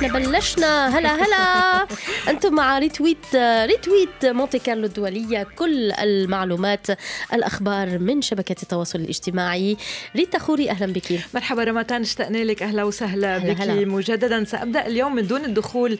احنا بلشنا. هلا انتم مع ريتويت مونتي كارلو الدولية، كل المعلومات الأخبار من شبكة التواصل الاجتماعي. ريتا خوري أهلا بك. مرحبا رمضان، اشتقنا لك، أهلا وسهلا بك مجددا. سأبدأ اليوم من دون الدخول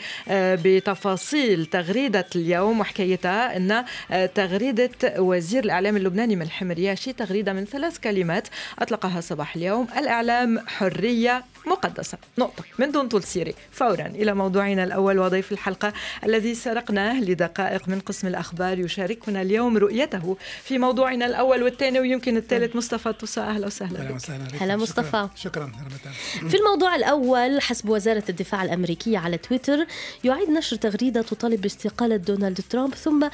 بتفاصيل تغريدة اليوم وحكايتها، إن تغريدة وزير الإعلام اللبناني ملحم رياشي، تغريدة من 3 كلمات أطلقها صباح اليوم: الإعلام حرية مقدسة، نقطة، من دون طول سيري. فورا إلى موضوعنا الأول وضيف الحلقة الذي سرقناه لدقائق من قسم الأخبار، يشاركنا اليوم رؤيته في موضوعنا الأول والثاني ويمكن الثالث، مصطفى توسى. أهلا وسهلا. هلا مصطفى. شكرا. في الموضوع الأول، حسب وزارة الدفاع الأمريكية على تويتر، يعيد نشر تغريدة تطالب باستقالة دونالد ترامب ثم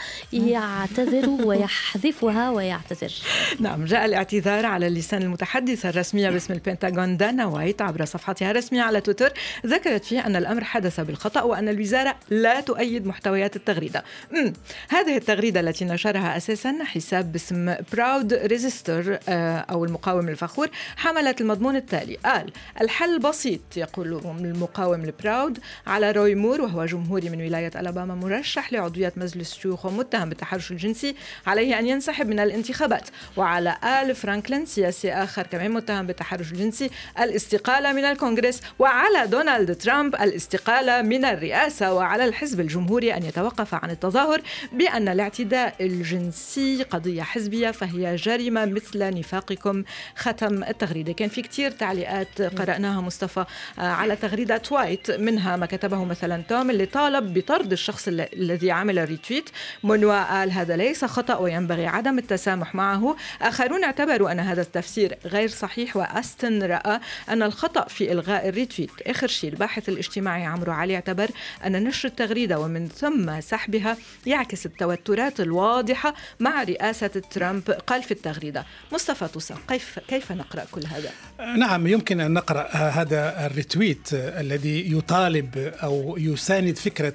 يعتذر ويحذفها ويعتذر. نعم، جاء الاعتذار على لسان المتحدثة الرسمية باسم البنتاغون دانا وايت عبر صفحتها الرسمية على تويتر. ذكرت فيه أن الأمر حدث بالخطأ وأن الوزارة لا تؤيد محتويات التغريدة. هذه التغريدة التي نشرها أساسا حساب باسم براود ريزيستر أو المقاوم الفخور، حملت المضمون التالي. قال: الحل بسيط، يقول المقاوم البراود، على روي مور وهو جمهوري من ولاية ألاباما مرشح لعضوية مجلس الشيوخ ومتهم بالتحرش الجنسي، عليه أن ينسحب من الانتخابات. وعلى آل فرانكلين، سياسي آخر كمان متهم بالتحرش الجنسي، الاستقالة من الكونغرس. وعلى دونالد ترامب الاستقالة من الرئاسة. وعلى الحزب الجمهوري أن يتوقف عن التظاهر بأن الاعتداء الجنسي قضية حزبية فهي جريمة مثل نفاقكم. ختم التغريدة. كان في كتير تعليقات قرأناها مصطفى على تغريدة وايت، منها ما كتبه مثلا توم اللي طالب بطرد الشخص الذي عمل الريتويت. مونوا قال: هذا ليس خطأ وينبغي عدم التسامح معه. آخرون اعتبروا أن هذا التفسير غير صحيح. وأستن رأى أن الخطأ في إلغاء الريتويت. آخر شيء، الباحث الاجتماعي عمرو علي اعتبر أن نشر التغريدة ومن ثم سحبها يعكس التوترات الواضحة مع رئاسة ترامب. قال في التغريدة. مصطفى توسى، كيف نقرأ كل هذا؟ نعم، يمكن أن نقرأ هذا الريتويت الذي يطالب أو يساند فكرة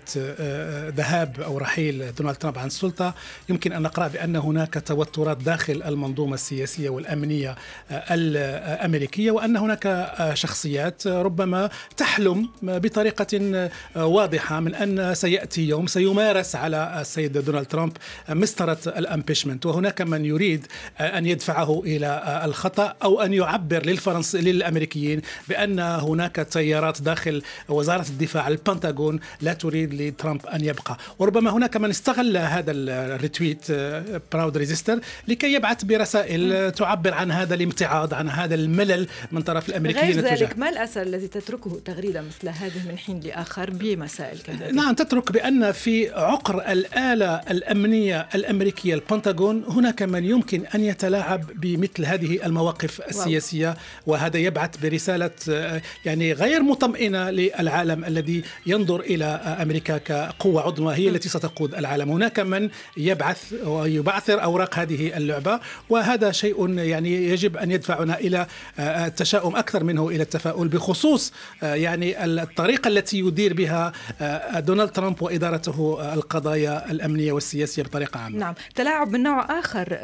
ذهاب أو رحيل دونالد ترامب عن السلطة. يمكن أن نقرأ بأن هناك توترات داخل المنظومة السياسية والأمنية الأمريكية، وأن هناك شخصيات ربما تحلم بطريقة واضحة من أن سيأتي يوم سيمارس على السيد دونالد ترامب مسطرة الامبيشمنت، وهناك من يريد أن يدفعه إلى الخطأ أو أن يعبر للأمريكيين بأن هناك تيارات داخل وزارة الدفاع البنتاغون لا تريد لترامب أن يبقى. وربما هناك من استغل هذا الريتويت براود ريزيستر لكي يبعث برسائل تعبر عن هذا الامتعاض، عن هذا الملل من طرف الأمريكيين. غير ذلك، ما الأثر الذي تتركه تغريدة مثل هذه من حين لآخر بمسائل كهذه؟ نعم، تترك بأن في عقر الآلة الأمنية الأمريكية البنتاغون هناك من يمكن أن يتلاعب بمثل هذه المواقف السياسية، وهذا يبعث برسالة يعني غير مطمئنة للعالم الذي ينظر إلى أمريكا كقوة عظمى هي التي ستقود العالم. هناك من يبعث ويبعثر أوراق هذه اللعبة، وهذا شيء يعني يجب أن يدفعنا إلى التشاؤم أكثر منه إلى التفاؤل بخصوص يعني الطريقة التي يدير بها دونالد ترامب وإدارته القضايا الأمنية والسياسية بطريقة عامة. نعم، تلاعب من نوع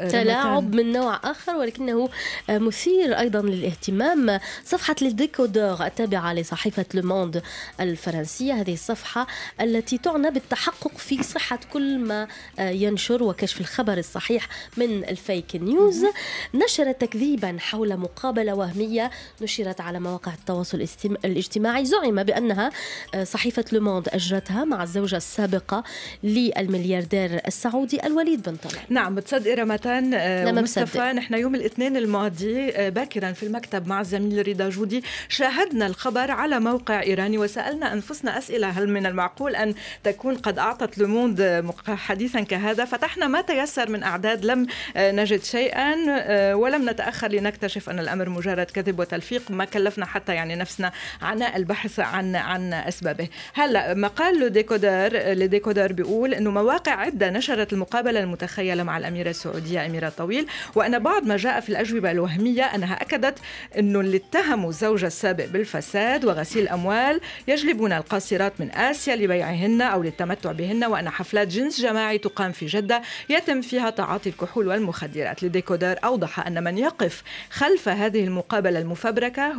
آخر، ولكنه مثير أيضا للاهتمام. صفحة لديكودور التابعة لصحيفة لوموند الفرنسية، هذه الصفحة التي تعنى بالتحقق في صحة كل ما ينشر وكشف الخبر الصحيح من الفيك نيوز، نشرت تكذيبا حول مقابلة وهمية نشرت على مواقع التواصل الاجتماعي، زعم بأنها صحيفة لوموند أجرتها مع الزوجة السابقة للملياردير السعودي الوليد بن طلال. نعم، بتصدق رمتان مصطفى، نحن يوم الاثنين الماضي باكرا في المكتب مع الزميل رضا جودي شاهدنا الخبر على موقع إيراني وسألنا أنفسنا أسئلة: هل من المعقول أن تكون قد أعطت لوموند حديثا كهذا؟ فتحنا ما تيسر من أعداد، لم نجد شيئا ولم نتأخر لنكتشف أن الأمر مجرد كذب وتلفيق. ما كلفنا حتى يعني نفسنا عناء البحث عن أسبابه. هلا مقال لديكودر بيقول أنه مواقع عدة نشرت المقابلة المتخيلة مع الأميرة السعودية أميرة طويل، وأن بعض ما جاء في الأجوبة الوهمية أنها أكدت أنه اللي اتهموا الزوج السابق بالفساد وغسيل أموال يجلبون القاصرات من آسيا لبيعهن أو للتمتع بهن، وأن حفلات جنس جماعي تقام في جدة يتم فيها تعاطي الكحول والمخدرات. لديكودر أوضح أن من يقف خلف هذه المقابلة المفبركة هو موقع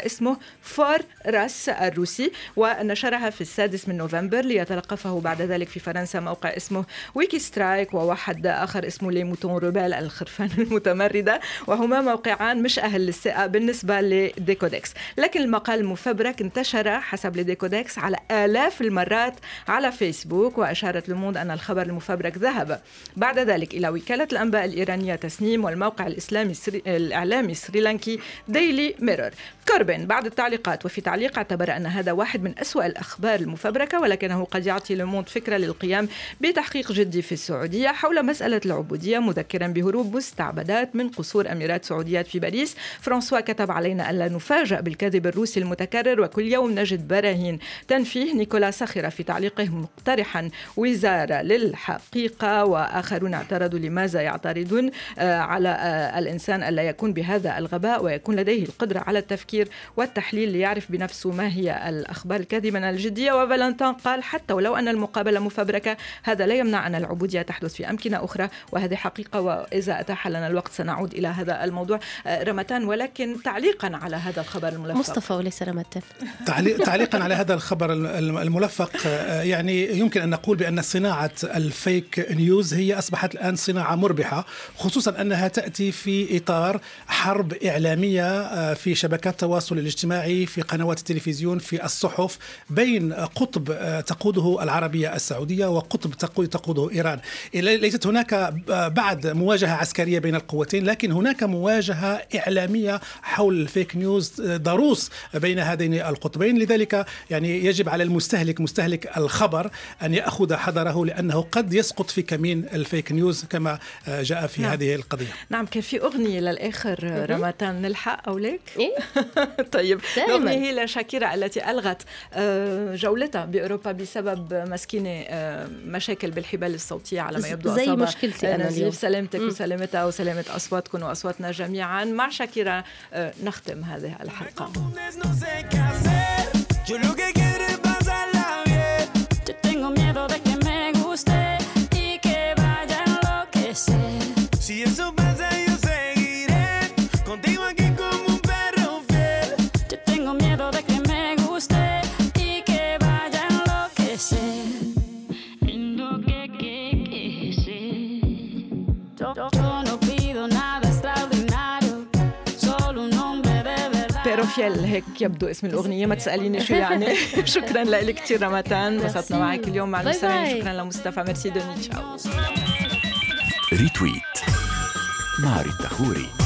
موقع اسمه فار راس الروسي، ونشرها في 6 نوفمبر ليتلقفه بعد ذلك في فرنسا موقع اسمه ويكي سترايك، وواحد آخر اسمه لي موتون روبال الخرفان المتمردة، وهما موقعان مش أهل للثقة بالنسبة لديكودكس. لكن المقال المفبرك انتشر حسب لديكودكس على آلاف المرات على فيسبوك، وأشارت لوموند أن الخبر المفبرك ذهب بعد ذلك إلى وكالة الأنباء الإيرانية تسنيم والموقع الإعلامي السريلانكي ديلي ميرور. كوربين بعد التعليقات وفي تعليق اعتبر أن هذا واحد من أسوأ الأخبار المفبركة، ولكنه قد يعطي لوموند فكرة للقيام بتحقيق جدي في السعودية حول مسألة العبودية، مذكرا بهروب مستعبدات من قصور أميرات سعوديات في باريس. فرانسوا كتب علينا ألا نفاجأ بالكذب الروسي المتكرر وكل يوم نجد براهين تنفيه. نيكولا سخر في تعليقه مقترحا وزارة للحقيقة، وآخرون اعترضوا لماذا يعترضون على الإنسان ألا يكون بهذا الغباء ويكون لديه القدرة على التفكير والتحليل ليعرف بنفسه ما هي الأخبار الكاذبة من الجدية. وفالنتين قال حتى ولو أن المقابلة مفبركة هذا لا يمنع أن العبودية تحدث في أمكنة أخرى، وهذه حقيقة، وإذا أتاح لنا الوقت سنعود إلى هذا الموضوع. رمتان، ولكن تعليقا على هذا الخبر الملفق. مصطفى وليس رمتان. تعليقا على هذا الخبر الملفق، يعني يمكن أن نقول بأن صناعة الفيك نيوز هي أصبحت الآن صناعة مربحة، خصوصا أنها تأتي في إطار حرب إعلامية في شبكات التواصل الاجتماعي، في قنوات التلفزيون، في الصحف، بين قطب تقوده العربية السعودية وقطب تقوده إيران. ليست هناك بعد مواجهة عسكرية بين القوتين، لكن هناك مواجهة إعلامية حول الفيك نيوز، ضروس بين هذين القطبين. لذلك يعني يجب على مستهلك الخبر أن يأخذ حذره، لأنه قد يسقط في كمين الفيك نيوز كما جاء في هذه القضية. نعم، كان في أغنية للآخر رمتان نلحق أو ليك؟ إيه؟ طيب، الأغنية هي لشاكيرا التي ألغت جولتها بأوروبا بسبب مسكينة مشاكل بالحبال الصوتية على ما يبدو. زي مشكلتي أنا اليوم. سلامتك وسلامتها وسلامة أصواتكم وأصواتنا جميعا. مع شاكيرا نختم هذه الحلقة. بيروفيل، هيك يبدو اسم الأغنية، ما تسأليني شو يعني. شكرا لك كتير رمتان، انبسطنا معك اليوم. مع المستمعين، شكرا لمصطفى، ميرسي دوني، تشاو. ريتويت مع ريتا خوري.